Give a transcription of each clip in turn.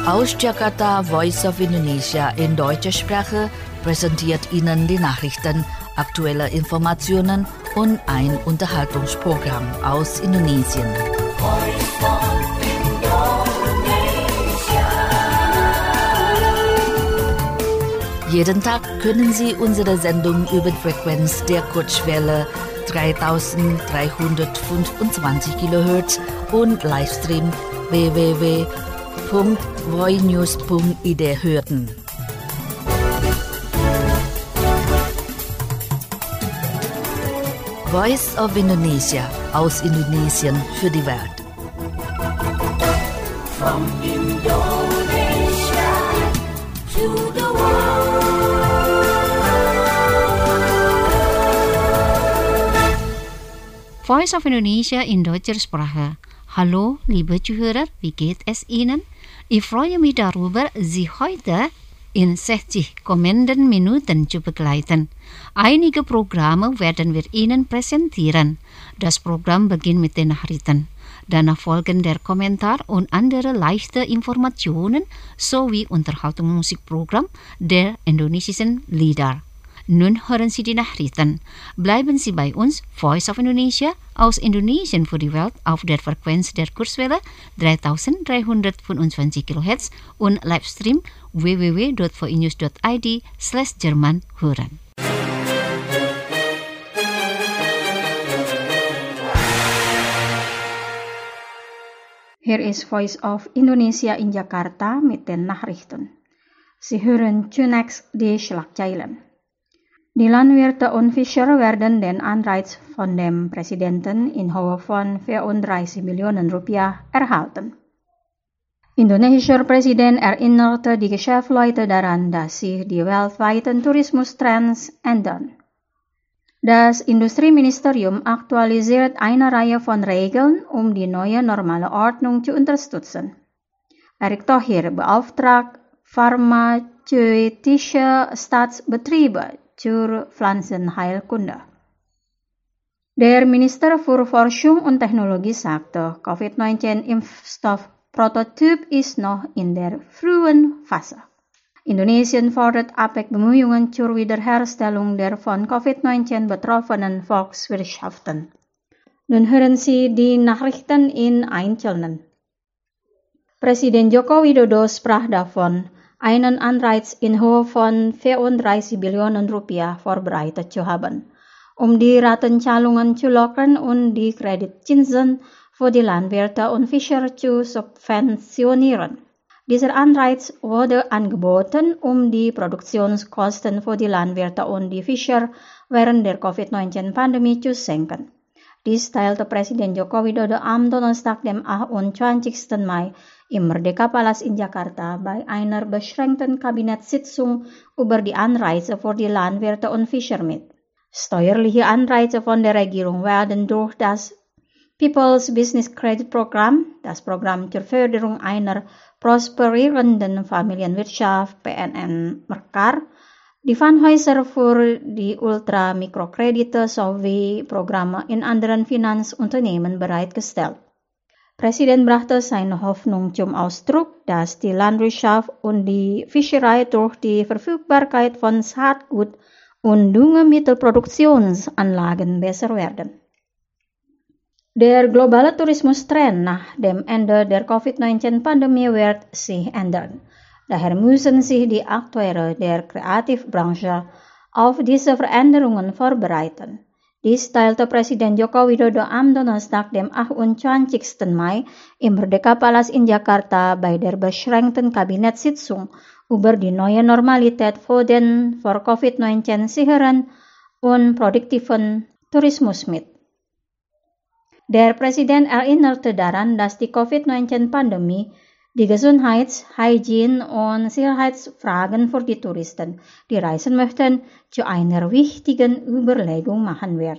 Aus Jakarta, Voice of Indonesia in deutscher Sprache präsentiert Ihnen die Nachrichten, aktuelle Informationen und ein Unterhaltungsprogramm aus Indonesien. Jeden Tag können Sie unsere Sendung über die Frequenz der Kurzwelle 3325 kHz und Livestream www.voinews.id hören. Voice of Indonesia aus Indonesien für die Welt. From Indonesia to the Voice of Indonesia in deutscher Sprache. Hallo, liebe Zuhörer, wie geht es Ihnen? Ich freue mich darüber, Sie heute in 60 kommenden Minuten zu begleiten. Einige Programme werden wir Ihnen präsentieren. Das Programm beginnt mit den Nachrichten. Danach folgen der Kommentar und andere leichte Informationen sowie Unterhaltungsmusikprogramm der indonesischen Lieder. Nun hören Sie die Nachrichten. Bleiben Sie bei uns, Voice of Indonesia, aus Indonesien für die Welt auf der Frequenz der Kurzwelle 3325 kHz und Livestream www.voinews.id/Jerman hören. Hier ist Voice of Indonesia in Jakarta mit den Nachrichten. Sie hören zunächst die Schlagzeilen. Die Landwirte und Fischer werden den Anreiz von dem Präsidenten in Höhe von 34 Millionen Rupiah erhalten. Indonesischer Präsident erinnerte die Geschäftsleute daran, dass sich die weltweiten Tourismustrends ändern. Das Industrieministerium aktualisiert eine Reihe von Regeln, um die neue normale Ordnung zu unterstützen. Erick Thohir beauftragt pharmazeutische Staatsbetriebe zur Pflanzenheilkunde. Der Minister für Forschung und Technologie sagte, Covid-19-Impfstoff-Prototyp ist noch in der frühen Phase. Indonesien fordert APEC Bemühungen zur Wiederherstellung der von Covid-19 betroffenen Volkswirtschaften. Nun hören Sie die Nachrichten in Einzelnen. Präsident Joko Widodo sprach davon, einen Anreiz in Höhe von 34 Billionen Rupiah vorbereitet zu haben, um die Ratenzahlungen zu lockern und die Kreditzinsen für die Landwirte und Fischer zu subventionieren. Dieser Anreiz wurde angeboten, um die Produktionskosten für die Landwirte und die Fischer während der Covid-19-Pandemie zu senken. Dies teilte Präsident Joko Widodo am Donnerstag, dem 28. Mai, im Merdeka-Palast in Jakarta bei einer beschränkten Kabinettssitzung über die Anreize für die Landwirte und Fischer mit. Steuerliche Anreize von der Regierung werden durch das People's Business Credit Program, das Programm zur Förderung einer prosperierenden Familienwirtschaft PNN Mekar, die Pfandhäuser für die Ultramikrokredite sowie Programme in anderen Finanzunternehmen bereitgestellt. Präsident brachte seine Hoffnung zum Ausdruck, dass die Landwirtschaft und die Fischerei durch die Verfügbarkeit von Saatgut und Düngemittelproduktionsanlagen besser werden. Der globale Tourismustrend nach dem Ende der Covid-19-Pandemie wird sich ändern. Daher müssen sich die Akteure der Kreativbranche auf diese Veränderungen vorbereiten. Dies teilte Präsident Joko Widodo am Donnerstag, dem 28. Mai, im Merdeka-Palast in Jakarta bei der beschränkten Kabinettssitzung über die neue Normalität für den vor Covid-19 sicheren und produktiven Tourismus mit. Der Präsident erinnerte daran, dass die Covid-19-Pandemie die Gesundheits-, Hygiene- und Sicherheitsfragen für die Touristen, die reisen möchten, zu einer wichtigen Überlegung machen wird.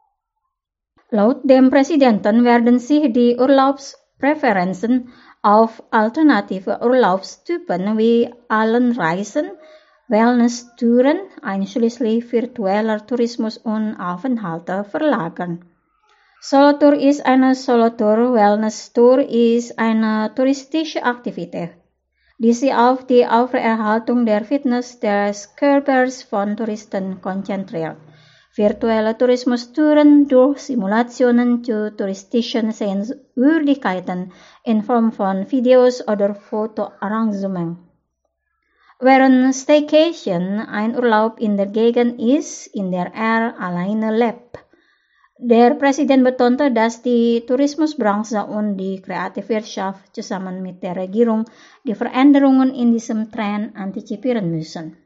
Laut dem Präsidenten werden sich die Urlaubspräferenzen auf alternative Urlaubstypen wie Allenreisen, Wellness-Touren, einschließlich virtueller Tourismus und Aufenthalte verlagern. Solotour ist eine Solotour, Wellness-Tour ist eine touristische Aktivität. Diese auf die Aufrechterhaltung der Fitness des Körpers von Touristen konzentriert. Virtuelle Tourismustouren durch Simulationen zu touristischen Sehenswürdigkeiten in Form von Videos oder Fotoarrangements. Während Staycation ein Urlaub in der Gegend ist, in der er alleine lebt. Der Präsident betonte, dass die Tourismusbranche und die Kreativwirtschaft zusammen mit der Regierung die Veränderungen in diesem Trend antizipieren müssen.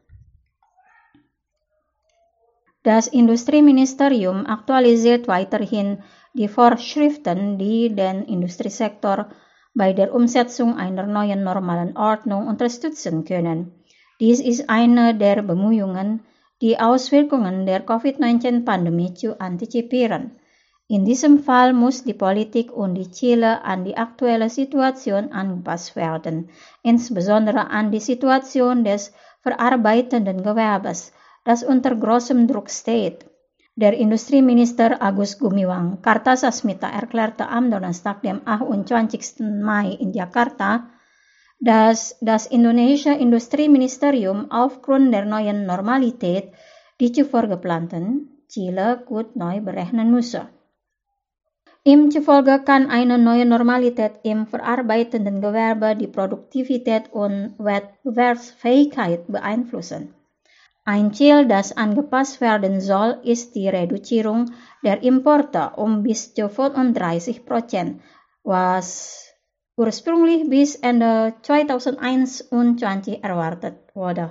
Das Industrieministerium aktualisiert weiterhin die Vorschriften, die den Industriesektor bei der Umsetzung einer neuen normalen Ordnung unterstützen können. Dies ist eine der Bemühungen, die Auswirkungen der Covid-19-Pandemie zu antizipieren. In diesem Fall muss die Politik und die Ziele an die aktuelle Situation angepasst werden, insbesondere an die Situation des verarbeitenden Gewerbes, das unter großem Druck steht. Der Industrieminister Agus Gumiwang Kartasasmita erklärte am Donnerstag, dem 28. Mai in Jakarta, dass das indonesische Industrieministerium aufgrund der neuen Normalität die zuvor geplanten Ziele gut neu berechnen müsse. Ihm zufolge kann eine neue Normalität im verarbeitenden Gewerbe die Produktivität und Wettbewerbsfähigkeit beeinflussen. Ein Ziel, das angepasst werden soll, ist die Reduzierung der Importe bis zu 35%, was ursprünglich bis Ende 2021 erwartet wurde.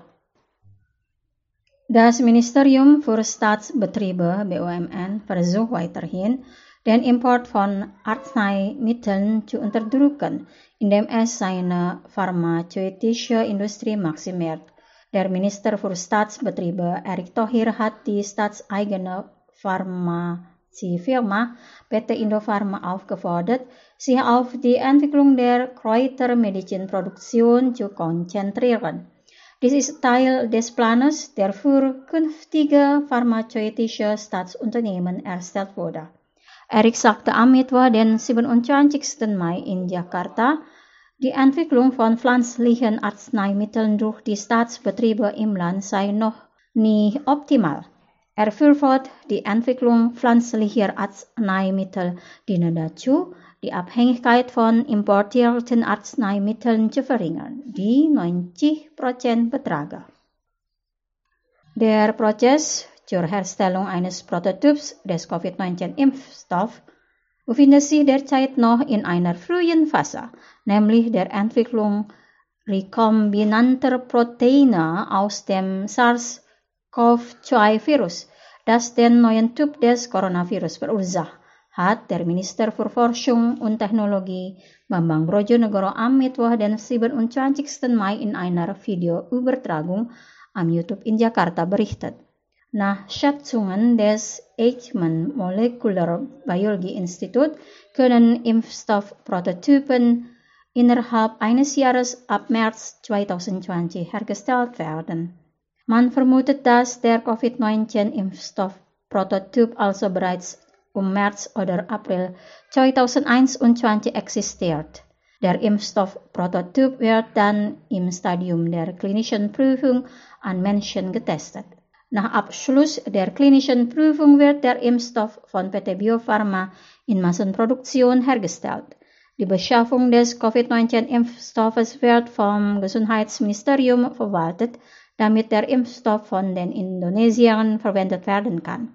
Das Ministerium für Staatsbetriebe (BUMN) versucht weiterhin, den Import von Arzneimitteln zu unterdrücken, indem es seine pharmazeutische Industrie maximiert. Der Minister für Staatsbetriebe Erick Thohir hat die staatseigene Pharmaziefirma PT Indofarma aufgefordert, sich auf die Entwicklung der Kräutermedizinproduktion zu konzentrieren. Dies ist Teil des Planes, der für künftige pharmazeutische Staatsunternehmen erstellt wurde. Erick sagte am Mittwoch, den 27. Mai in Jakarta, die Entwicklung von pflanzlichen Arzneimitteln durch die Staatsbetriebe im Land sei noch nie optimal. Er befürwortet die Entwicklung pflanzlicher Arzneimittel diene dazu, die Abhängigkeit von importierten Arzneimitteln zu verringern, die 90% betragen. Der Prozess zur Herstellung eines Prototyps des Covid-19-Impfstoffs befindet sich derzeit noch in einer frühen Phase, nämlich der Entwicklung rekombinanter Proteine aus dem SARS-CoV-2-Virus, das den neuen Typ des Coronavirus verursacht, hat der Minister für Forschung und Technologie Bambang Brojonegoro am Mittwoch, den 27. Mai in einer Videoübertragung am YouTube in Jakarta berichtet. Nach Schätzungen des Eichmann Molecular Biology Institute können Impfstoffprototypen innerhalb eines Jahres ab März 2020 hergestellt werden. Man vermutet, dass der Covid-19-Impfstoffprototyp also bereits März oder April 2021 existiert. Der Impfstoffprototyp wird dann im Stadium der klinischen Prüfung an Menschen getestet. Nach Abschluss der klinischen Prüfung wird der Impfstoff von PT Bio Farma in Massenproduktion hergestellt. Die Beschaffung des Covid-19-Impfstoffes wird vom Gesundheitsministerium verwaltet, damit der Impfstoff von den Indonesiern verwendet werden kann.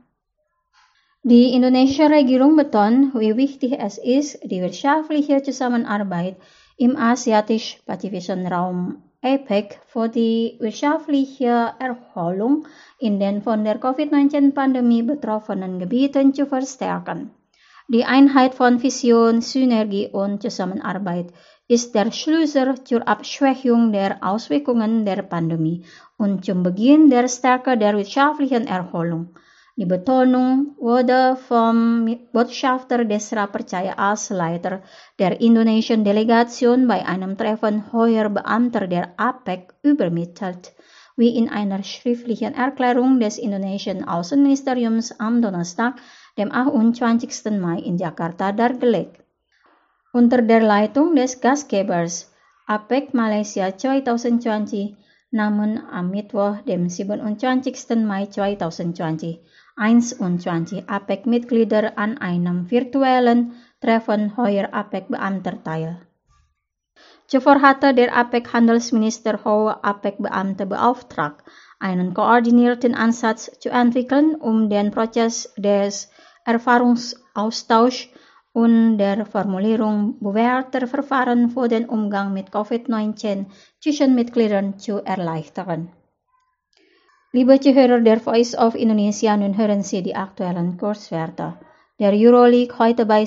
Die indonesische Regierung betont, wie wichtig es ist, die wirtschaftliche Zusammenarbeit im asiatisch-pazifischen Raum APEC für die wirtschaftliche Erholung in den von der Covid-19-Pandemie betroffenen Gebieten zu verstärken. Die Einheit von Vision, Synergie und Zusammenarbeit ist der Schlüssel zur Abschwächung der Auswirkungen der Pandemie und zum Beginn der Stärke der wirtschaftlichen Erholung. Die Betonung wurde vom Botschafter Desra Percaya als Leiter der indonesischen Delegation bei einem Treffen hoher Beamter der APEC übermittelt, wie in einer schriftlichen Erklärung des indonesischen Außenministeriums am Donnerstag, dem 28. Mai in Jakarta dargelegt. Unter der Leitung des Gastgebers APEC Malaysia 2020, namun am Mittwoch, dem 27. Mai 2020, 21 APEC-Mitglieder an einem virtuellen Treffen heuer APEC-Beamter teil. Zuvor hatte der APEC-Handelsminister hohe APEC-Beamte beauftragt, einen koordinierten Ansatz zu entwickeln, um den Prozess des Erfahrungsaustauschs und der Formulierung bewährter Verfahren für den Umgang mit Covid-19 zwischen Mitgliedern zu erleichtern. Liebe Zuhörer der Voice of Indonesia, nun hören Sie die aktuellen Kurswerte. Der Euro liegt heute bei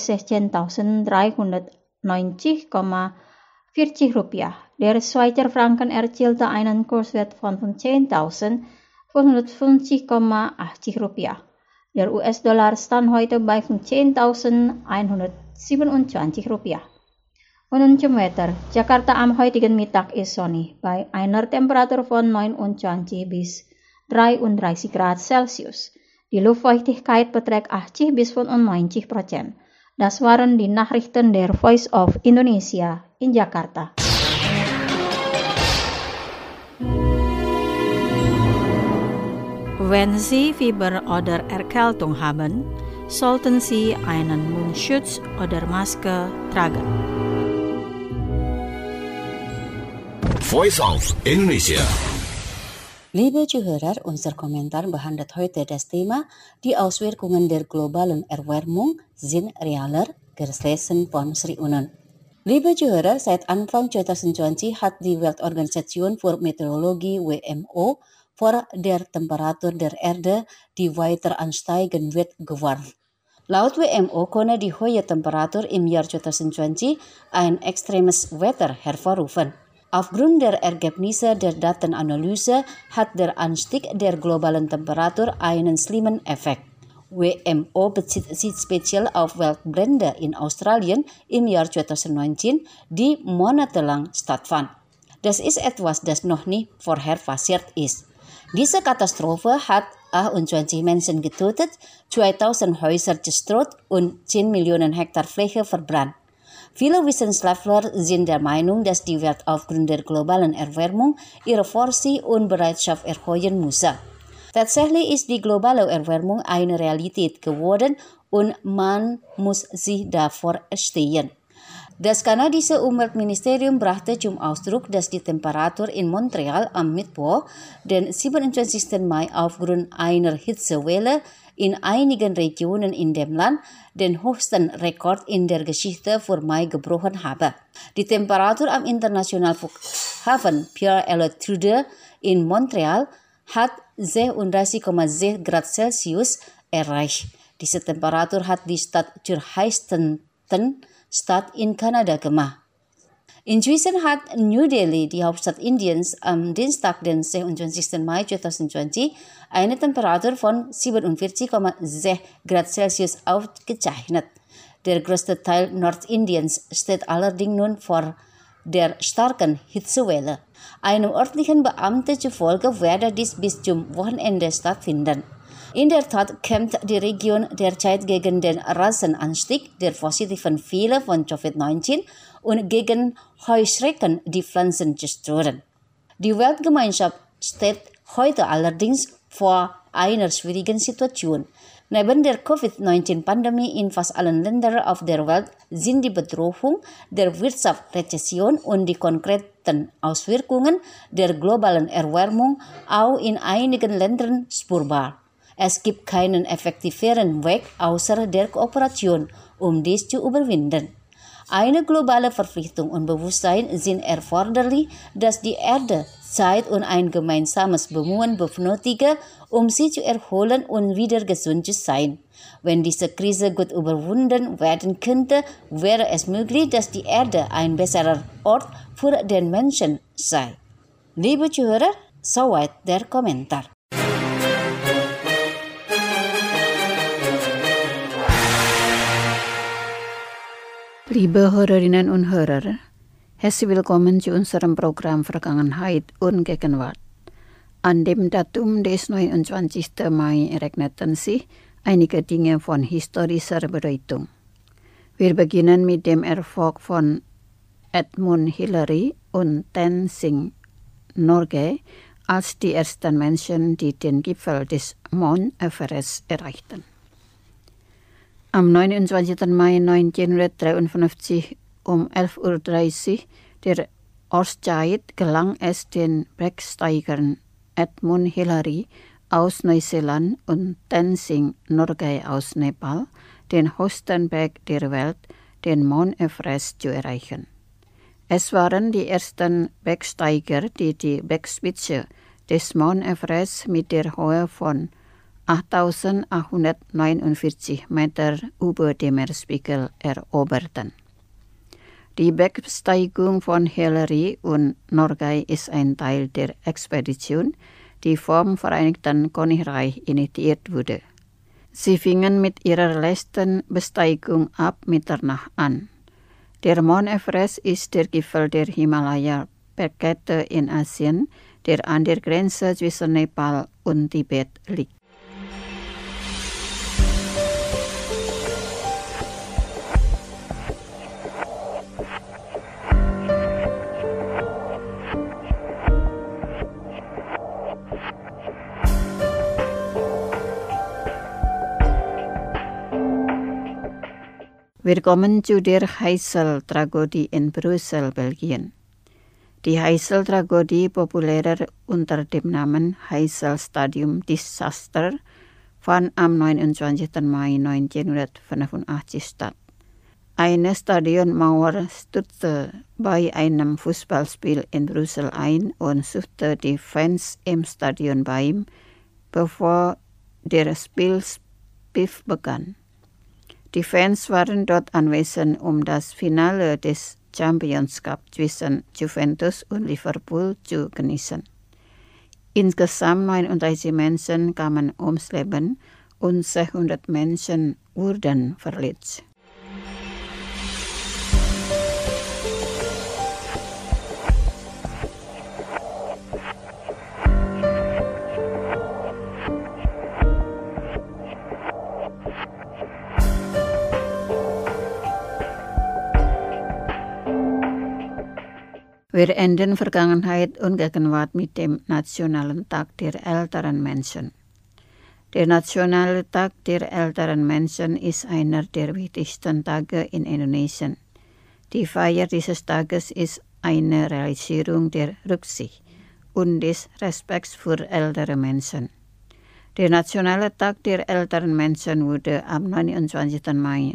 16.390,40 Rupiah. Der Schweizer Franken erzielte einen Kurswert von 15.550,80 Rupiah. Der US-Dollar stand heute bei 15.127 Rupiah. Und nun zum Wetter. Jakarta am heutigen Mittag ist sonnig, bei einer Temperatur von 29 bis 33 Grad Celsius. Die Luftfeuchtigkeit beträgt 80 bis 95%. Das waren die Nachrichten der Voice of Indonesia in Jakarta. Wenn Sie Fieber oder Erkältung haben, sollten Sie einen Mundschutz oder Maske tragen. Voice of Indonesia. Liebe Zuhörer, unser Kommentar behandelt heute das Thema, die Auswirkungen der globalen Erwärmung sind realer, gelesen von Sri Unan. Liebe Zuhörer, seit Anfang 2020 hat die Weltorganisation für Meteorologie WMO vor der Temperatur der Erde, die weiter ansteigen wird, gewarnt. Laut WMO konnte die hohe Temperatur im Jahr 2020 ein extremes Wetter hervorrufen. Aufgrund der Ergebnisse der Datenanalyse hat der Anstieg der globalen Temperatur einen schlimmen Effekt. WMO bezieht sich speziell auf Waldbrände in Australien im Jahr 2019, die monatelang stattfand. Das ist etwas, das noch nie vorher passiert ist. Diese Katastrophe hat 28 Menschen getötet, 2000 Häuser zerstört und 10 Millionen Hektar Fläche verbrannt. Viele Wissenschaftler sind der Meinung, dass die Welt aufgrund der globalen Erwärmung ihre Vorsicht und Bereitschaft erhöhen muss. Tatsächlich ist die globale Erwärmung eine Realität geworden und man muss sich davor stehen. Das kanadische Umweltministerium brachte zum Ausdruck, dass die Temperatur in Montreal am Mittwoch, den 27. Mai, aufgrund einer Hitzewelle in einigen Regionen in dem Land den höchsten Rekord in der Geschichte für Mai gebrochen habe. Die Temperatur am internationalen Flughafen Pierre-Elliott Trudeau in Montreal hat 36,6 Grad Celsius erreicht. Diese Temperatur hat die Stadt zur heißesten Stadt in Kanada gemacht. Inzwischen hat New Delhi, die Hauptstadt Indiens, am Dienstag, den 27. Mai 2020, eine Temperatur von 47,6 Grad Celsius aufgezeichnet. Der größte Teil Nordindiens steht allerdings nun vor der starken Hitzewelle. Einem örtlichen Beamten zufolge werde dies bis zum Wochenende stattfinden. In der Tat kämpft die Region derzeit gegen den rasanten Anstieg der positiven Fälle von Covid-19 und gegen Heuschrecken, die Pflanzen zerstören. Die Weltgemeinschaft steht heute allerdings vor einer schwierigen Situation. Neben der Covid-19-Pandemie in fast allen Ländern auf der Welt sind die Bedrohung der Wirtschaftsrezession und die konkreten Auswirkungen der globalen Erwärmung auch in einigen Ländern spürbar. Es gibt keinen effektiveren Weg außer der Kooperation, um dies zu überwinden. Eine globale Verpflichtung und Bewusstsein sind erforderlich, dass die Erde Zeit und ein gemeinsames Bemühen benötigt, um sie zu erholen und wieder gesund zu sein. Wenn diese Krise gut überwunden werden könnte, wäre es möglich, dass die Erde ein besserer Ort für den Menschen sei. Liebe Zuhörer, soweit der Kommentar. Liebe Hörerinnen und Hörer, herzlich willkommen zu unserem Programm Vergangenheit und Gegenwart. An dem Datum des 29. Mai ereigneten sich einige Dinge von historischer Bedeutung. Wir beginnen mit dem Erfolg von Edmund Hillary und Tenzing Norgay als die ersten Menschen, die den Gipfel des Mount Everest erreichten. Am 29. Mai 1953 um 11:30 Uhr der Ortszeit gelang es den Bergsteigern Edmund Hillary aus Neuseeland und Tenzing Norgay aus Nepal, den höchsten Berg der Welt, den Mount Everest, zu erreichen. Es waren die ersten Bergsteiger, die die Bergspitze des Mount Everest mit der Höhe von 8.849 Meter über dem Meeresspiegel eroberten. Die Bergsteigung von Hillary und Norgay ist ein Teil der Expedition, die vom Vereinigten Königreich initiiert wurde. Sie fingen mit ihrer letzten Besteigung ab Mitternacht an. Der Mount Everest ist der Gipfel der Himalaya-Bergkette in Asien, der an der Grenze zwischen Nepal und Tibet liegt. Wir kommen zu der Heysel-Tragödie in Brüssel, Belgien. Die Heysel-Tragödie, populärer unter dem Namen Heysel Stadium Disaster, fand am 29. Mai 1985 statt. Eine Stadionmauer stürzte bei einem Fußballspiel in Brüssel ein und suchte die Fans im Stadion bei, bevor der Spielpfiff begann. Die Fans waren dort anwesend, um das Finale des Champions Cup zwischen Juventus und Liverpool zu genießen. Insgesamt 39 Menschen kamen ums Leben und 600 Menschen wurden verletzt. Wir enden Vergangenheit und Gegenwart mit dem Nationalen Tag der älteren Menschen. Der Nationale Tag der älteren Menschen ist einer der wichtigsten Tage in Indonesien. Die Feier dieses Tages ist eine Realisierung der Rücksicht und des Respekts für ältere Menschen. Der Nationale Tag der älteren Menschen wurde am 29. Mai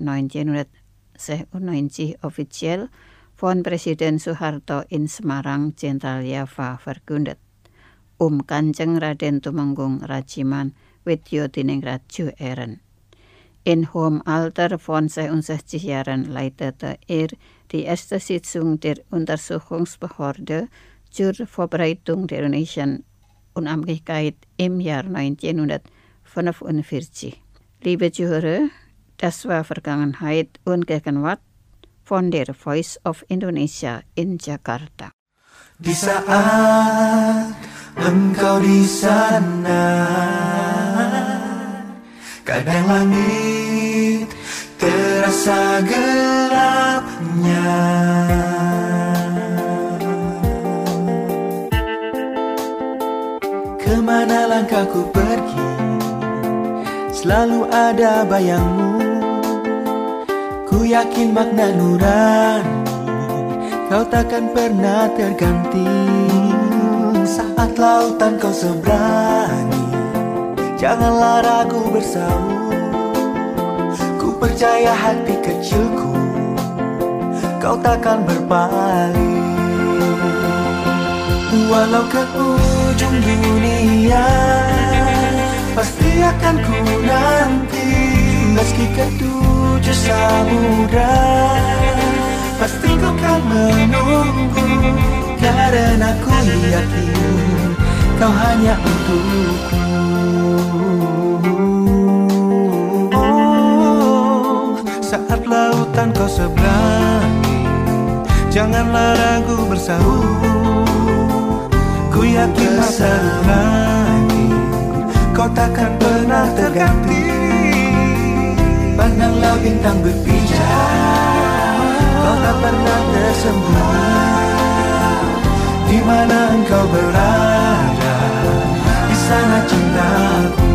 1996 offiziell von Präsident Suharto in Semarang, Zentraljava, verkündet, Kanjeng Raden Tumenggung Rajiman Widyodiningrat zu ehren. In hohem Alter von 62 Jahren leitete er die erste Sitzung der Untersuchungsbehörde zur Vorbereitung der indonesischen Unabhängigkeit im Jahr 1945. Liebe Zuhörer, das war Vergangenheit und Gegenwart von der Voice of Indonesia in Jakarta. Di saat engkau di sana, kadang langit terasa gelapnya. Kemana langkahku pergi, selalu ada bayangmu. Ku yakin makna nurani kau takkan pernah terganti. Saat lautan kau seberangi, janganlah ragu bersaut. Ku percaya hati kecilku, kau takkan berpaling. Walau ke ujung dunia, pasti akan ku nanti. Meski ke 7 samudra, pasti kau kan menunggu. Karena ku yakin kau hanya untukku. Saat lautan kau seberangi, janganlah ragu bersaut. Ku yakin masa lagi kau takkan pernah terganti. Pandanglah bintang berpijar, kau tak pernah tersembunyi. berada di sana cintaku.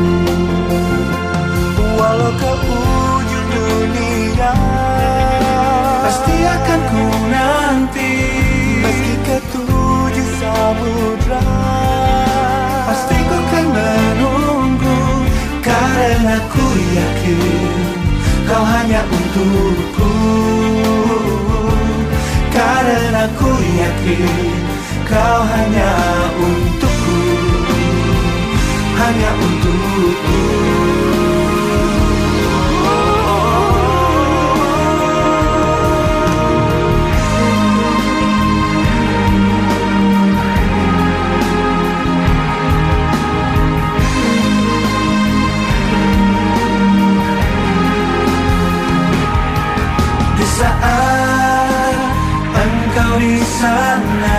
Walau ke ujung dunia pasti akan ku nanti, meski ke 7 samudra pasti ku kan menunggu, karena ku yakin kau hanya untukku, karena ku yakin kau hanya untukku, hanya untukku. Saat engkau di sana,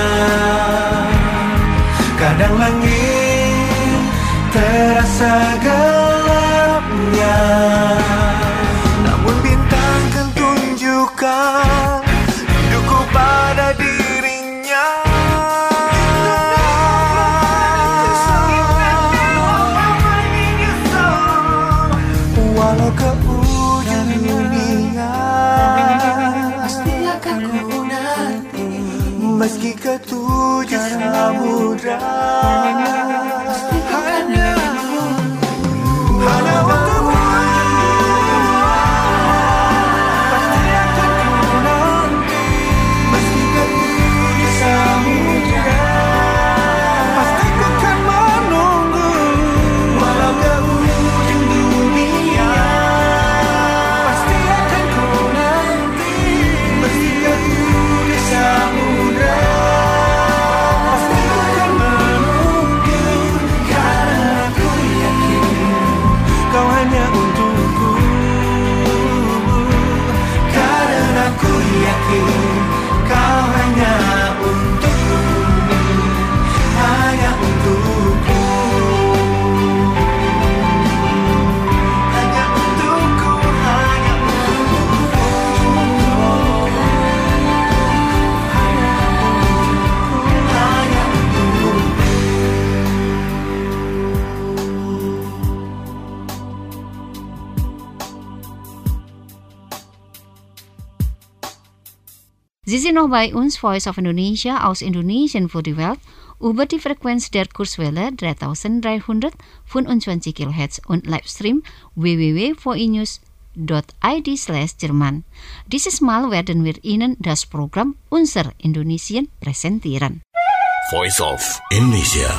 kadang langit terasa gelapnya, namun bintang kan tunjukkan rinduku pada dirinya. Walau ke ujung dunia pasti akan ku nanti, meski ke 7 samudra hanya untukmu, pasti akan ku nanti, meski ke 7 samudra pasti ku kan menunggu, walau ke ujung dunia pasti akan ku nanti, meski ke 7 samudra pasti ku kan menunggu, karena ku yakin kau hanya untukku, karena ku yakin kau hanya untukku, hanya untukku, hanya untukku, hanya untukku, hanya untukku. Sie sind noch bei uns, Voice of Indonesia aus Indonesien für die Welt, über die Frequenz der Kurzwelle 3325 kHz und Livestream www.voinews.id/Jerman. Dieses Mal werden wir Ihnen das Programm Unser Indonesien präsentieren. Voice of Indonesia.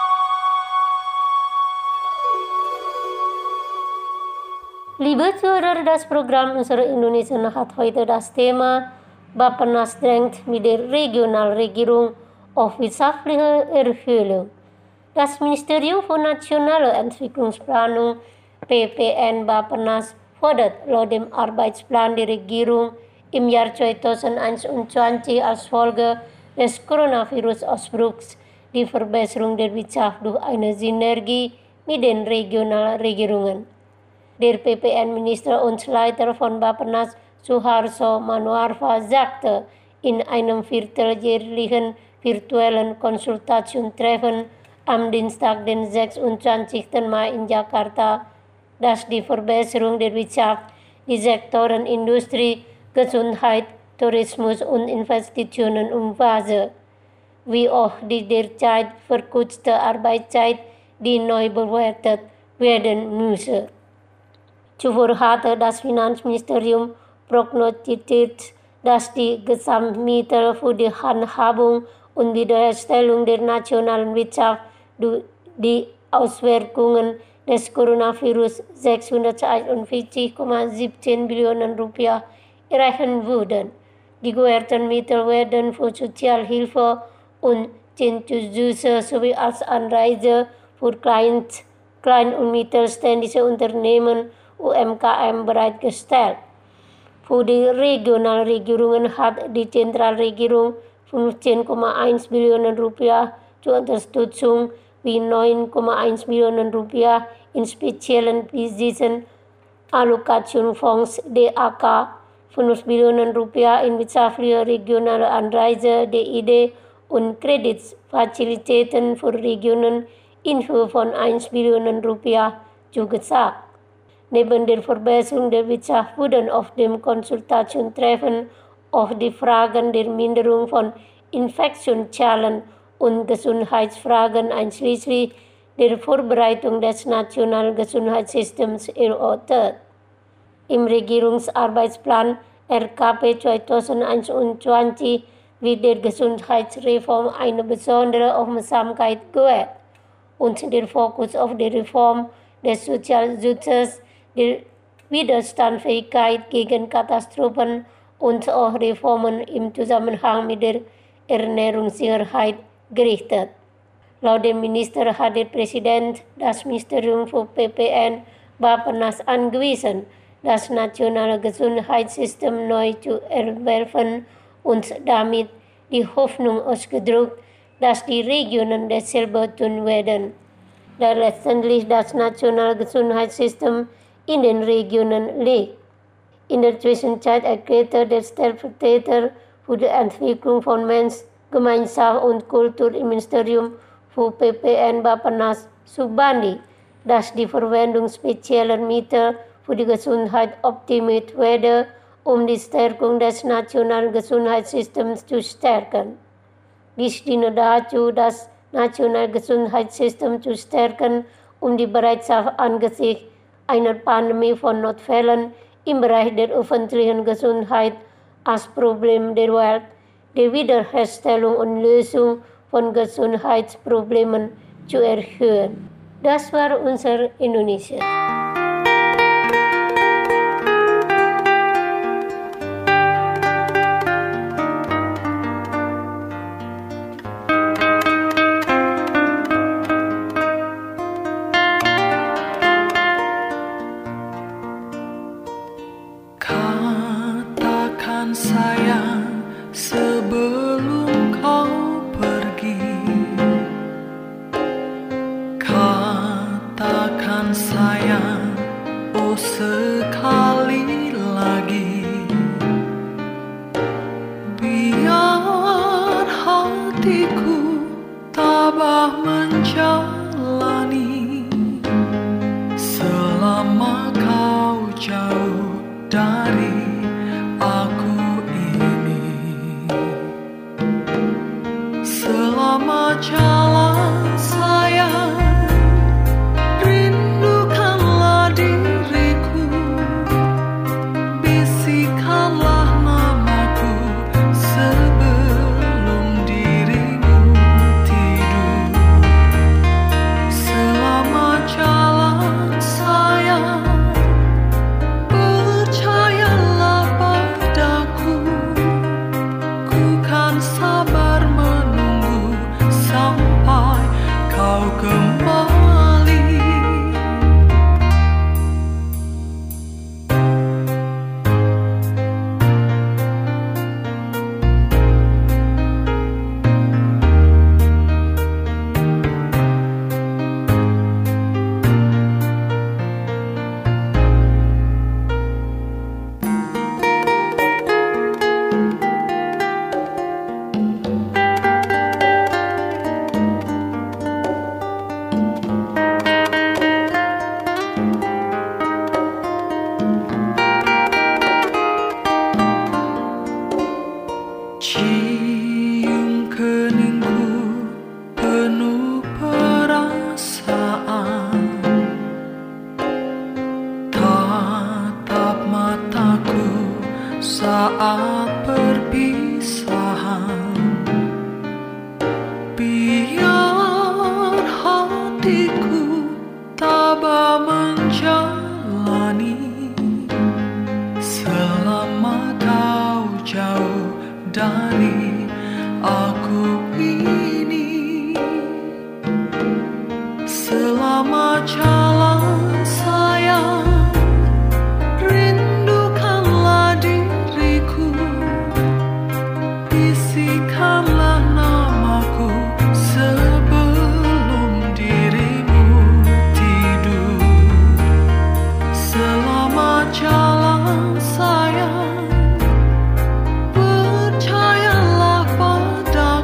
Liebe Zuhörer, das Programm Unser Indonesien hat heute das Thema Bappenas drängt mit der Regionalregierung auf wirtschaftliche Erhöhung. Das Ministerium für Nationale Entwicklungsplanung PPN Bappenas fordert laut dem Arbeitsplan der Regierung im Jahr 2021 als Folge des Coronavirus-Ausbruchs die Verbesserung der Wirtschaft durch eine Synergie mit den Regionalregierungen. Der PPN-Minister und Leiter von Bappenas Suharso Manoarfa sagte in einem vierteljährlichen virtuellen Konsultationstreffen am Dienstag, den 26. Mai in Jakarta, dass die Verbesserung der Wirtschaft die Sektoren Industrie, Gesundheit, Tourismus und Investitionen umfasse, wie auch die derzeit verkürzte Arbeitszeit, die neu bewertet werden müsse. Zuvor hatte das Finanzministerium prognostiziert, dass die Gesamtmittel für die Handhabung und Wiederherstellung der nationalen Wirtschaft durch die Auswirkungen des Coronavirus 641,17 Billionen Rupiah erreichen würden. Die gewährten Mittel werden für Sozialhilfe und Zinssüße sowie als Anreize für Klein- und mittelständische Unternehmen UMKM bereitgestellt. Für die Regionalregierungen hat die Zentralregierung 15,1 Billionen Rupiah zur Unterstützung wie 9,1 Billionen Rupiah in speziellen Besitzen Allokationsfonds DAK, 5 Billionen Rupiah in wirtschaftliche regionale Anreize DID und Kreditfazilitäten für Regionen in Höhe von 1 Billionen Rupiah zugesagt. Neben der Verbesserung der Wirtschaft wurden auf dem Konsultationstreffen auch die Fragen der Minderung von Infektionszahlen und Gesundheitsfragen einschließlich der Vorbereitung des nationalen Gesundheitssystems erörtert. Im Regierungsarbeitsplan RKP 2021 wird der Gesundheitsreform eine besondere Aufmerksamkeit gewährt und der Fokus auf die Reform des Sozialschutzes, der Widerstandsfähigkeit gegen Katastrophen und auch Reformen im Zusammenhang mit der Ernährungssicherheit gerichtet. Laut dem Minister hat der Präsident das Ministerium für PPN Bappenas angewiesen, das nationale Gesundheitssystem neu zu entwerfen und damit die Hoffnung ausgedrückt, dass die Regionen dasselbe tun werden, da letztendlich das nationale Gesundheitssystem in den Regionen liegt. In der Zwischenzeit erklärte der Stellvertreter für die Entwicklung von Mensch, Gemeinschaft und Kultur im Ministerium für PPN Bappenas Subandi, dass die Verwendung spezieller Mittel für die Gesundheit optimiert werde, um die Stärkung des nationalen Gesundheitssystems zu stärken. Dies diene dazu, das nationale Gesundheitssystem zu stärken, um die Bereitschaft angesichts einer Pandemie von Notfällen im Bereich der öffentlichen Gesundheit als Problem der Welt, die Wiederherstellung und Lösung von Gesundheitsproblemen zu erhöhen. Das war unser Indonesia. Katakan sayang sebelum kau pergi. Katakan sayang, oh sekali lagi. Biar hatiku tabah menjalani selama kau jauh dari aku ini. Selama jalan sayang, rindukanlah diriku, bisikkanlah namaku sebelum dirimu tidur. Selama jalan sayang, percayalah padaku, ku kan sabar menunggu sampai kau kembali. Cium keningku penuh perasaan, tatap mataku saat perpisahan. Biar hatiku tabah menjalani selama kau jauh dari aku ini. Selama jalan sayang, rindukanlah diriku, bisikkanlah namaku sebelum dirimu tidur. Selama jalan sayang, percayalah padaku,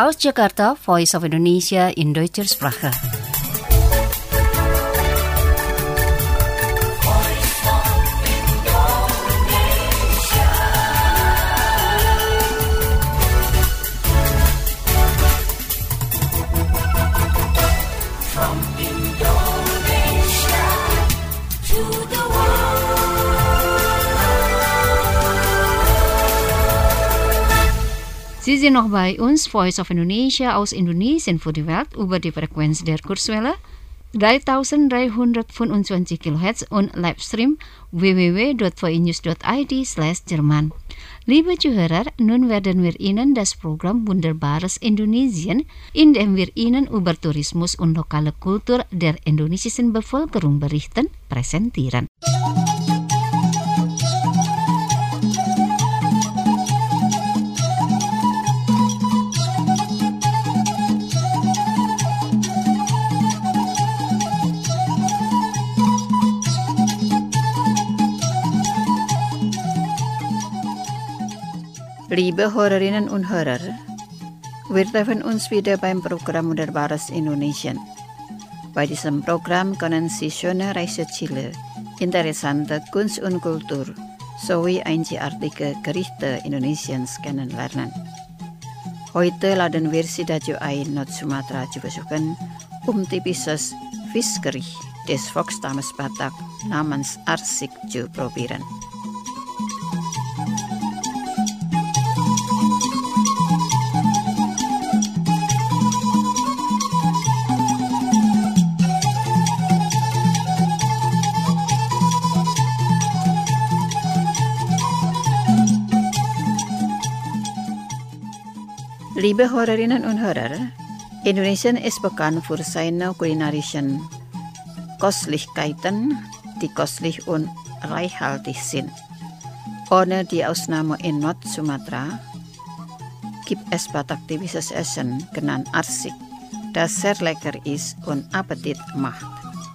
Aus Jakarta, Voice of Indonesia in Deutscher Sprache. Sie sind noch bei uns, Voice of Indonesia aus Indonesien für die Welt über die Frequenz der Kurzwelle 3325 kHz und Livestream www.voinews.id/Jerman. Liebe Zuhörer, nun werden wir Ihnen das Programm Wunderbares Indonesien, in dem wir Ihnen über Tourismus und lokale Kultur der indonesischen Bevölkerung berichten, präsentieren. Liebe Hörerinnen und Hörer, wir treffen uns wieder beim Programm Wunderbares Indonesien. Bei diesem Programm können Sie schöne Reiseziele, interessante Kunst und Kultur sowie einzigartige Gerichte Indonesiens kennenlernen. Heute laden wir Sie dazu ein, Nord-Sumatra zu besuchen, typisches Fischgericht des Volksstammes Batak namens Arsik zu probieren. Liebe Hörerinnen und Hörer, Indonesien ist bekannt für seine kulinarischen Köstlichkeiten, die köstlich und reichhaltig sind. Ohne die Ausnahme in Nord-Sumatra gibt es Batak-typisches Essen, genannt Arsik, das sehr lecker ist und Appetit macht.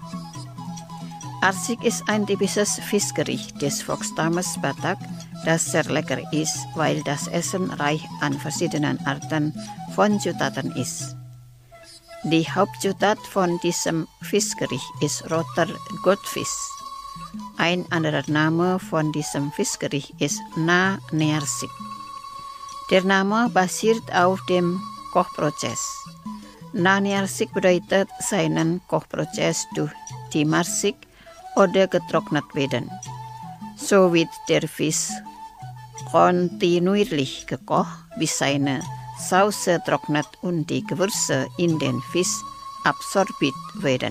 Arsik ist ein typisches Fischgericht des Volksstammes Batak, das sehr lecker ist, weil das Essen reich an verschiedenen Arten von Zutaten ist. Die Hauptzutat von diesem Fischgericht ist roter Goldfisch. Ein anderer Name von diesem Fischgericht ist Na-Nearsik. Der Name basiert auf dem Kochprozess. Na-Nearsik bedeutet seinen Kochprozess durch die Marsik oder getrocknet werden. So wird der Fisch kontinuierlich gekocht, bis seine Sauce trocknet und die Gewürze in den Fisch absorbiert werden.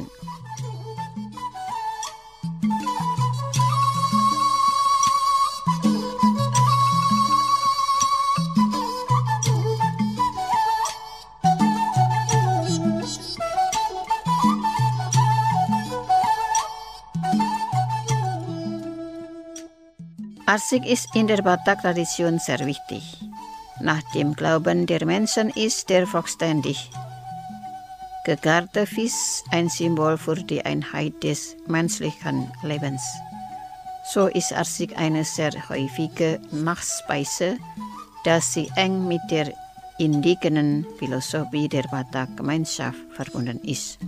Arsik ist in der Batak-Tradition sehr wichtig. Nach dem Glauben der Menschen ist der vollständig gegarte Fisch ein Symbol für die Einheit des menschlichen Lebens. So ist Arsik eine sehr häufige Nachspeise, da sie eng mit der indigenen Philosophie der Batak-Gemeinschaft verbunden ist.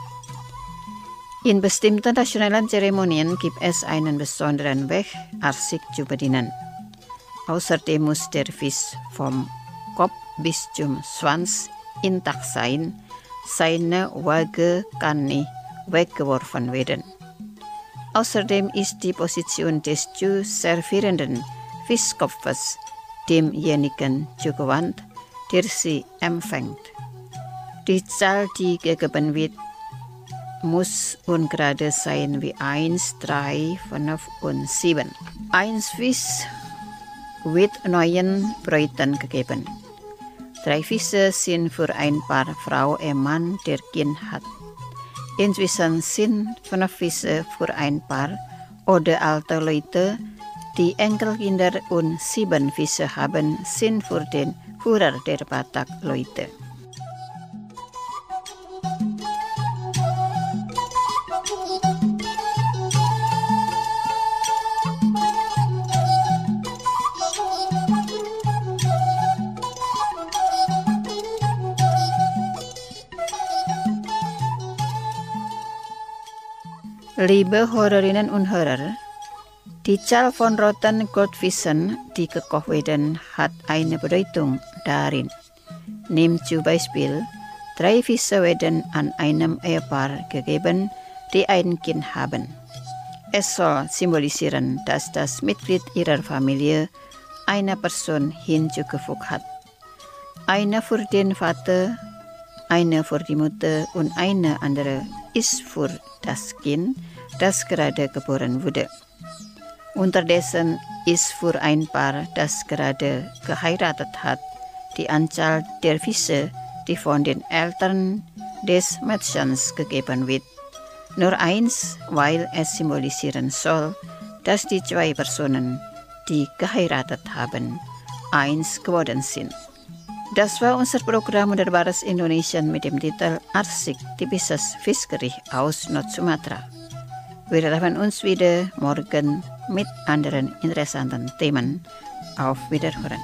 In bestimmten nationalen Zeremonien gibt es einen besonderen Weg, Arsik zu bedienen. Außerdem muss der Fisch vom Kopf bis zum Schwanz intakt sein, seine Waage kann nicht weggeworfen werden. Außerdem ist die Position des zu servierenden Fischkopfes demjenigen zugewandt, der sie empfängt. Die Zahl, die gegeben wird, muss ungerade sein wie 1, 3, 5 und 7. Ein Fisch wird 9 Bräuten gegeben. 3 Fische sind für ein Paar Frau und Mann, der Kind hat. Inzwischen sind 5 Fische für ein Paar oder alte Leute, die Enkelkinder, und 7 Fische haben, sind für den Führer der Batak-Leute. Liebe Hörerinnen und Hörer, die Zahl von roten Goldfischen, die gekocht werden, hat eine Bedeutung darin. Nehmt zum Beispiel 3 Fische werden an einem Ehepaar gegeben, die ein Kind haben. Es soll symbolisieren, dass das Mitglied ihrer Familie eine Person hinzugefügt hat. Eine für den Vater, eine für die Mutter und eine andere ist für das Kind, das gerade geboren wurde. Unterdessen ist für ein Paar, das gerade geheiratet hat, die Anzahl der Fische, die von den Eltern des Mädchens gegeben wird, nur 1, weil es symbolisieren soll, dass die 2 Personen, die geheiratet haben, 1 geworden sind. Das war unser Programm Wunderbares Indonesien mit dem Titel Arsik Typisches Fischgericht aus Nord-Sumatra. Wir treffen uns wieder morgen mit anderen interessanten Themen. Auf Wiederhören.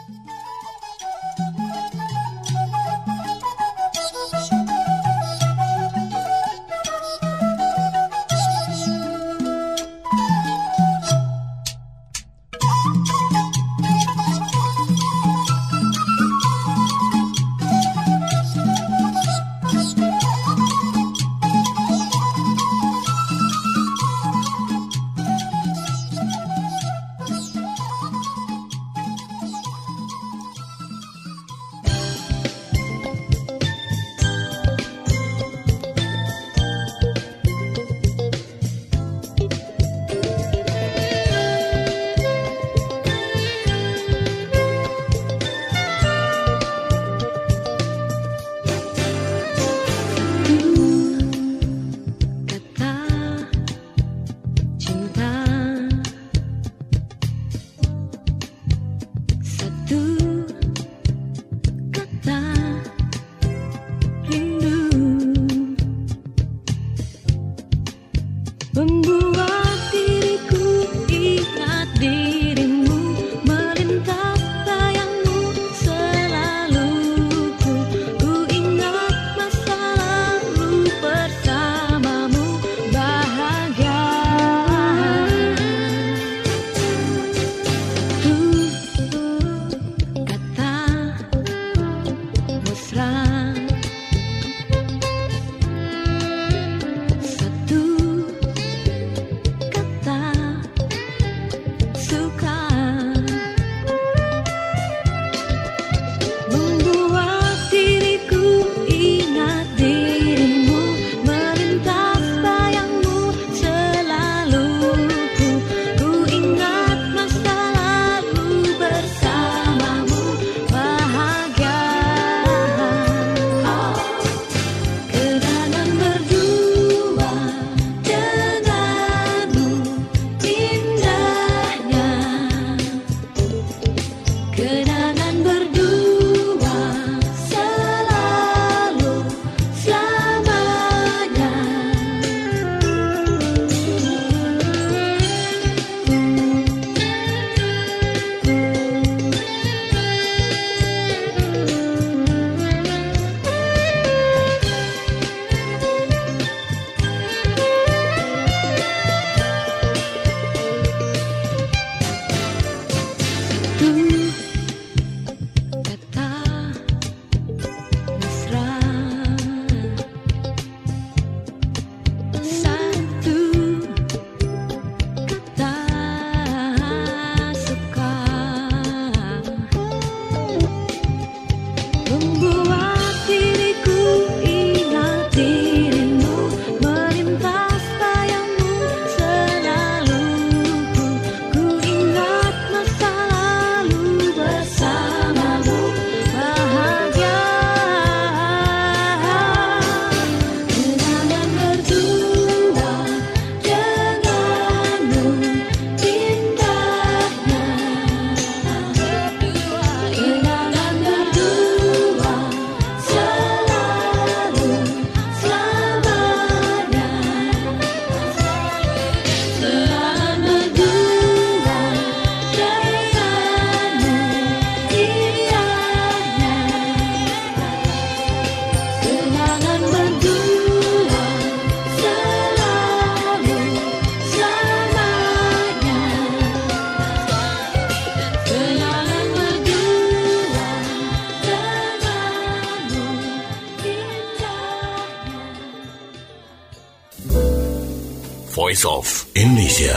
Voice of Indonesia.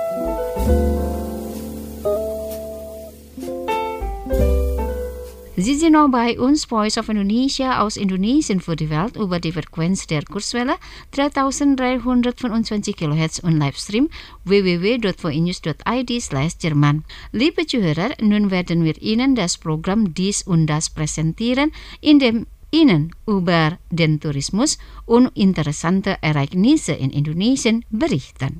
Sie sind noch bei uns, Voice of Indonesia aus Indonesien für die Welt über die Frequenz der Kurzwelle 3325 kHz und Livestream www.voinews.id/Jerman. Liebe Zuhörer, nun werden wir Ihnen das Programm Dies und Das präsentieren, in dem Ihnen über den Tourismus und interessante Ereignisse in Indonesien berichten.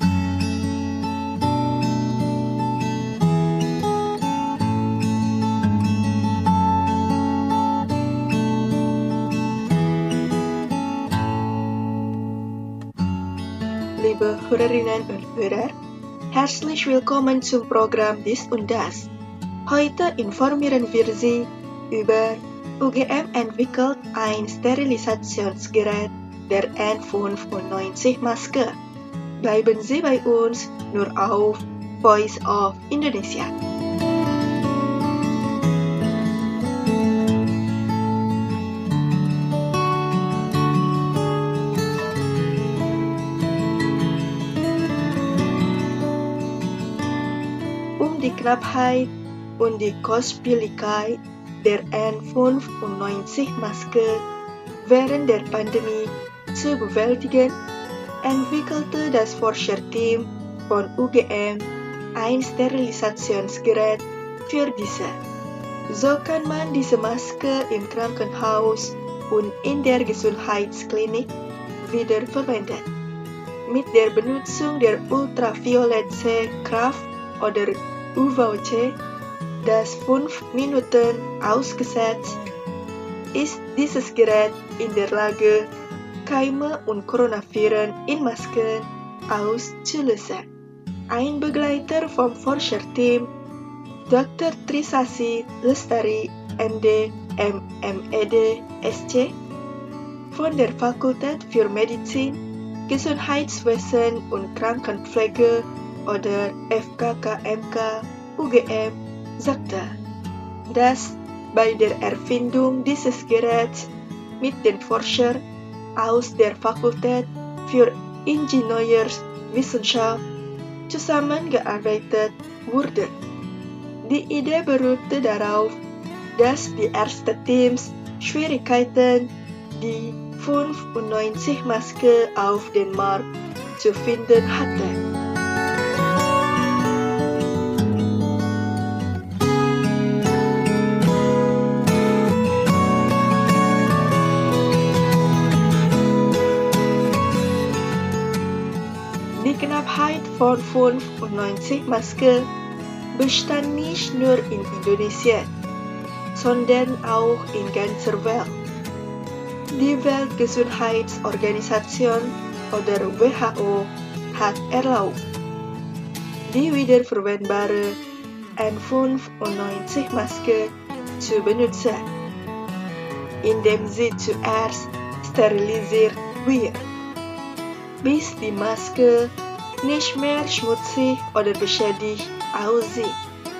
Liebe Hörerinnen und Hörer, herzlich willkommen zum Programm Dies und Das. Heute informieren wir Sie über UGM entwickelt ein Sterilisationsgerät der N95-Maske. Bleiben Sie bei uns, nur auf Voice of Indonesia. Die Knappheit und die Kostspieligkeit der N95-Maske während der Pandemie zu bewältigen, entwickelte das Forscherteam von UGM ein Sterilisationsgerät für diese. So kann man diese Maske im Krankenhaus und in der Gesundheitsklinik wiederverwenden. Mit der Benutzung der Ultraviolett-C-Kraft oder UVC, das 5 Minuten ausgesetzt, ist dieses Gerät in der Lage, Keime und Coronaviren in Masken auszulösen. Ein Begleiter vom Forscherteam, Dr. Trisasi Lestari, MD, MEd, SC, von der Fakultät für Medizin, Gesundheitswesen und Krankenpflege oder FKKMK UGM sagte, dass bei der Erfindung dieses Geräts mit den Forschern aus der Fakultät für Ingenieurswissenschaft zusammengearbeitet wurde. Die Idee beruhte darauf, dass die Ärzteteams Schwierigkeiten, die 95-Maske auf den Markt zu finden hatten. Die Knappheit von 95 Masken bestand nicht nur in Indonesien, sondern auch in ganzer Welt. Die Weltgesundheitsorganisation oder WHO hat erlaubt, die wiederverwendbare N95 Maske zu benutzen, indem sie zuerst sterilisiert wird, bis die Maske nicht mehr schmutzig oder beschädigt aussieht.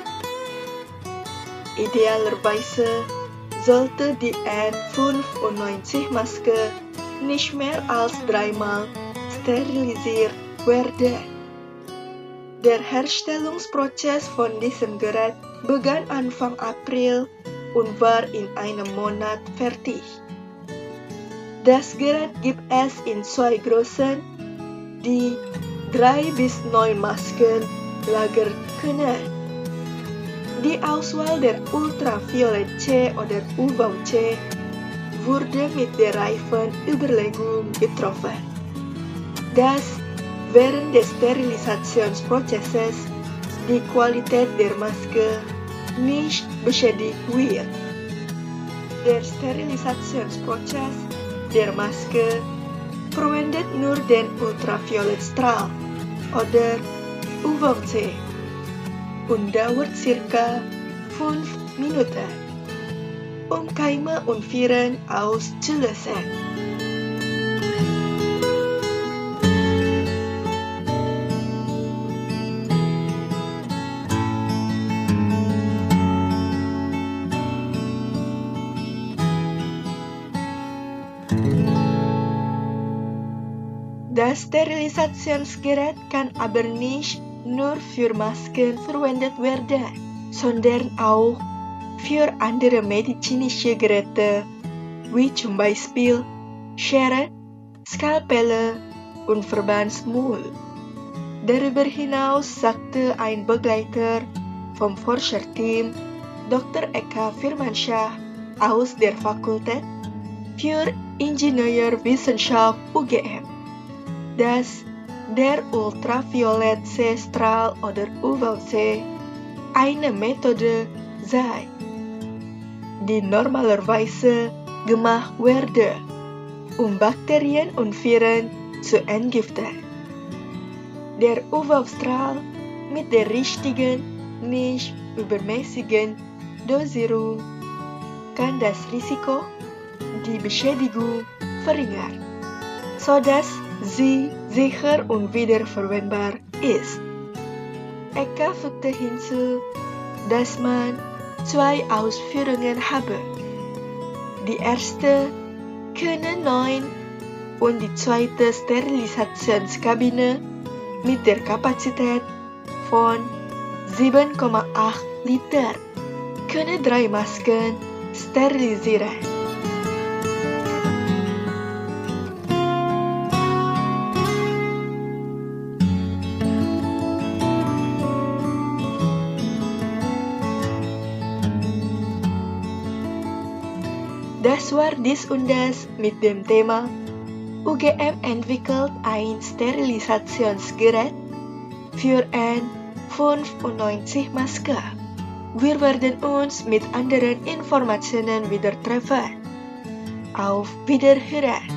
Idealerweise sollte die N95 Maske nicht mehr als 3-mal sterilisiert werden. Der Herstellungsprozess von diesem Gerät begann Anfang April und war in einem Monat fertig. Das Gerät gibt es in 2 Größen, die 3 bis 9 Masken lagern können. Die Auswahl der Ultraviolett-C oder UVC wurde mit der reifen Überlegung getroffen, dass während des Sterilisationsprozesses die Qualität der Maske nicht beschädigt wird. Der Sterilisationsprozess der Maske verwendet nur den Ultraviolettstrahl oder UVC und dauert ca. 5 Minuten, um Keime und Viren auszulösen. Das Sterilisationsgerät kann aber nicht nur für Masken verwendet werden, sondern auch für andere medizinische Geräte, wie zum Beispiel Schere, Skalpelle und Verbandsmull. Darüber hinaus sagte ein Begleiter vom Forscherteam, Dr. Eka Firmansyah aus der Fakultät für Ingenieurwissenschaft UGM, dass der Ultraviolet-C-Strahl oder UVC eine Methode sei, die normalerweise gemacht werde, Bakterien und Viren zu entgiften. Der UV-Strahl mit der richtigen, nicht übermäßigen Dosierung kann das Risiko, die Beschädigung verringern, sodass sie sicher und wiederverwendbar ist. Eka fügte hinzu, dass man 2 Ausführungen habe. Die erste könne 9 und die zweite Sterilisationskabine mit der Kapazität von 7,8 Liter könne 3 Masken sterilisieren. Das war dies und das mit dem Thema UGM entwickelt ein Sterilisationsgerät für N95 Maske. Wir werden uns mit anderen Informationen wieder treffen. Auf Wiederhören!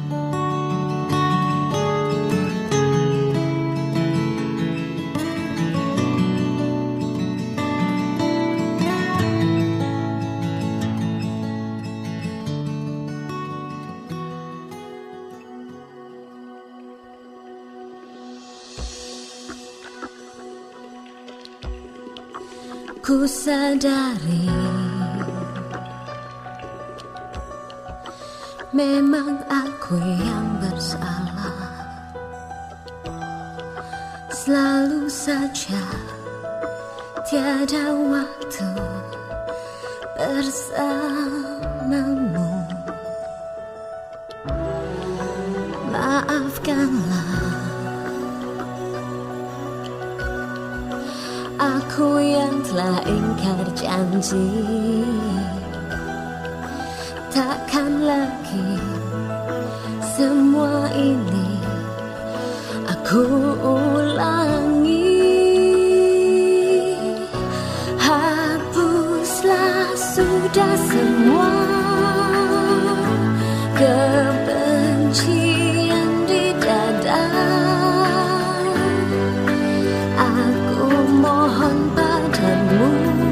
Ku sadari memang aku yang bersalah, selalu saja tiada waktu bersamamu. Maafkanlah aku yang telah ingkar janji, takkan lagi semua ini aku ulangi. Hapuslah sudah semua kebencian di dada. Mohon padamu,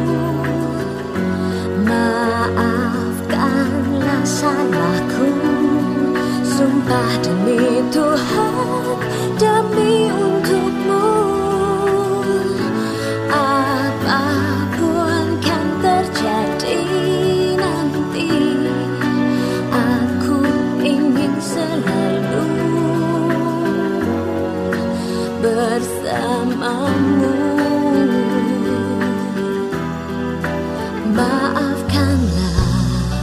maafkanlah salahku. Sumpah demi Tuhan, demi untukmu, apapun kan terjadi nanti, aku ingin selalu bersamamu. Maafkanlah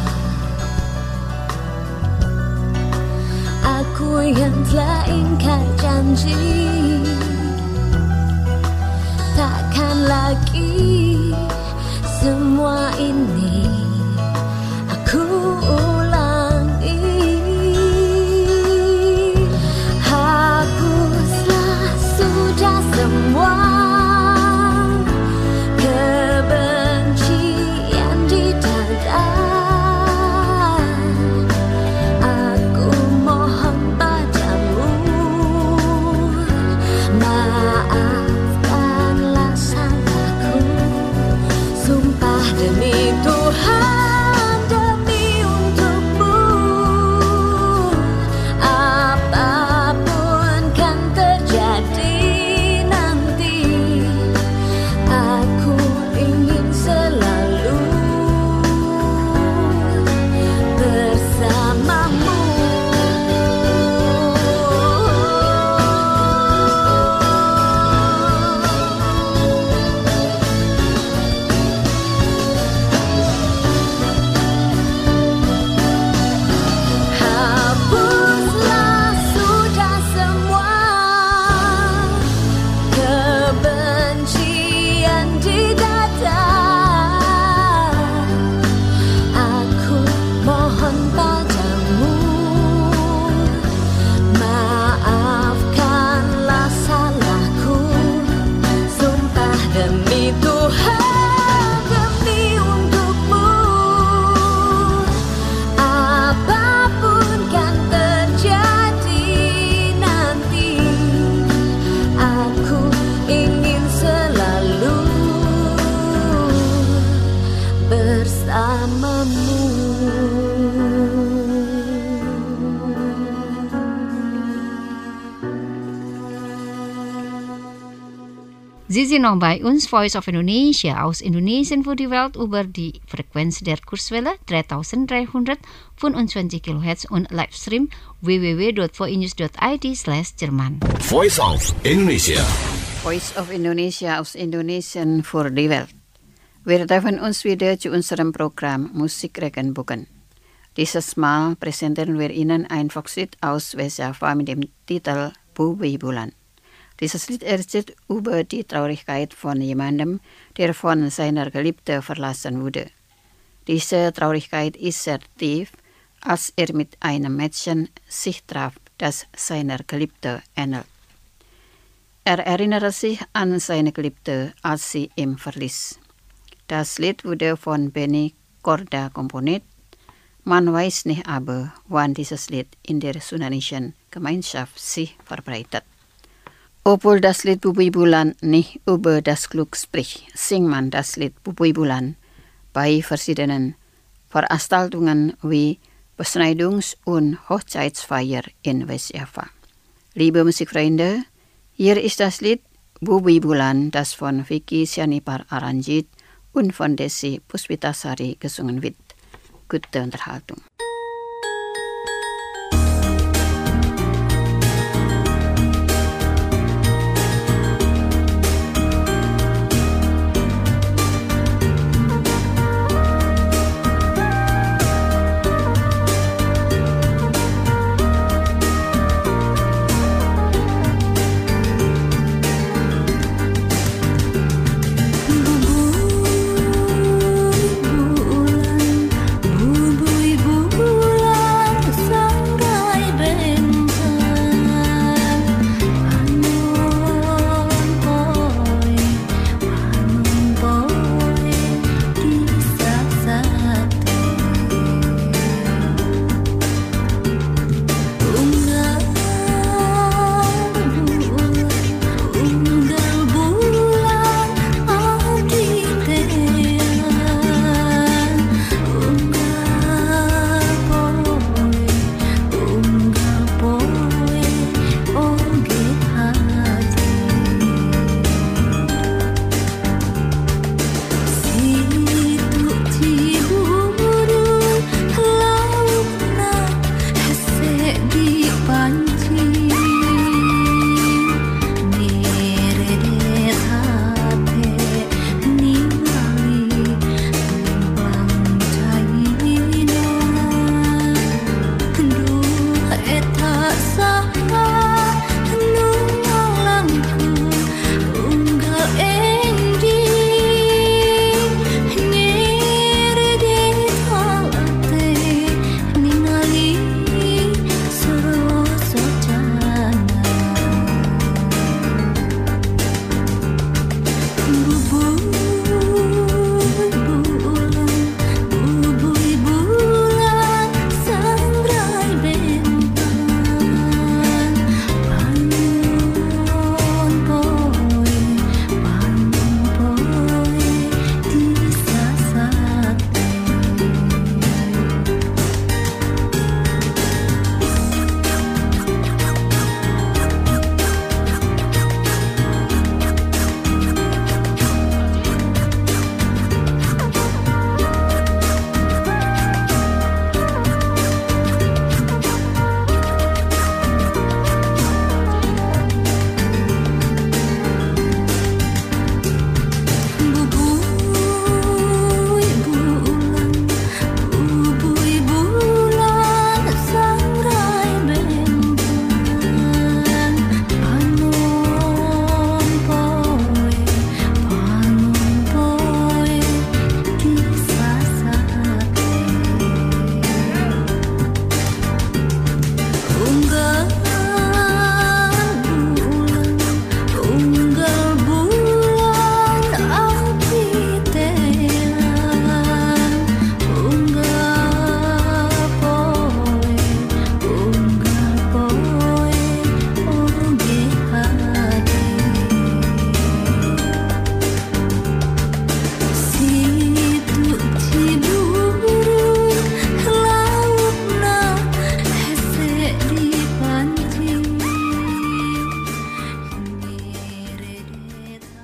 aku yang telah ingkar janji, takkan lagi semua ini aku ulangi. Hapuslah sudah semua kebencian di dada. Aku mohon padamu, maafkanlah salahku. Sumpah demi Tuhan, Sie sind noch bei uns, Voice of Indonesia, aus Indonesien für die Welt über die Frequenz der Kurzwelle 3325 kHz und Livestream www.voinews.id/Jerman. Voice of Indonesia. Voice of Indonesia aus Indonesien für die Welt. Wir treffen uns wieder zu unserem Programm Musikregenbogen. Dieses Mal präsentieren wir Ihnen ein Volkslied aus Westjava mit dem Titel Bubi Bulan. Dieses Lied erzählt über die Traurigkeit von jemandem, der von seiner Geliebten verlassen wurde. Diese Traurigkeit ist sehr tief, als mit einem Mädchen sich traf, das seiner Geliebten ähnelt. Erinnerte sich an seine Geliebte, als sie ihn verließ. Das Lied wurde von Benny Korda komponiert. Man weiß nicht aber, wann dieses Lied in der sundanischen Gemeinschaft sich verbreitet. Obwohl das Lied Bubi Bulan nicht über das Glück spricht, singt man das Lied Bubi Bulan bei verschiedenen Veranstaltungen wie Beschneidungs- und Hochzeitsfeier in Westjava. Liebe Musikfreunde, hier ist das Lied Bubi Bulan, das von Vicky Sianipar arrangiert und von Desi Puspitasari gesungen wird. Gute Unterhaltung. Bubui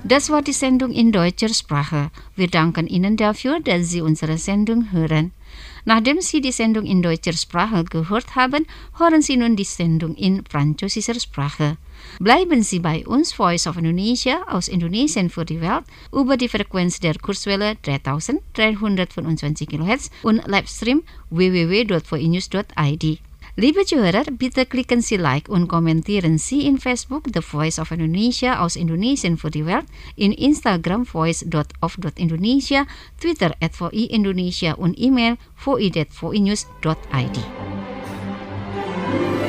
Das war die Sendung in deutscher Sprache. Wir danken Ihnen dafür, dass Sie unsere Sendung hören. Nachdem Sie die Sendung in deutscher Sprache gehört haben, hören Sie nun die Sendung in französischer Sprache. Bleiben Sie bei uns, Voice of Indonesia aus Indonesien für die Welt, über die Frequenz der Kurzwelle 3325 kHz und Livestream www.voinews.id. Liebe Zuhörer, bitte klicken Sie Like und kommentieren Sie in Facebook The Voice of Indonesia aus Indonesien für die Welt, in Instagram voice.of.indonesia, Twitter @VI Indonesia und E-Mail voi@voinews.id.